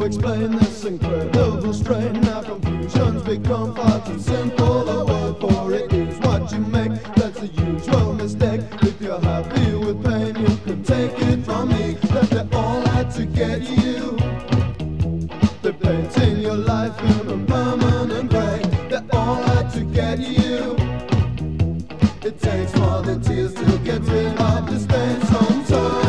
explain this incredible strain. Now confusions become far too simple. A word for it is what you make. That's the usual mistake. If you're happy with pain, you can take it from me. That they all had to get you. They're painting your life in a permanent gray. They all had to get you. It takes more than tears to get rid of the stain sometimes.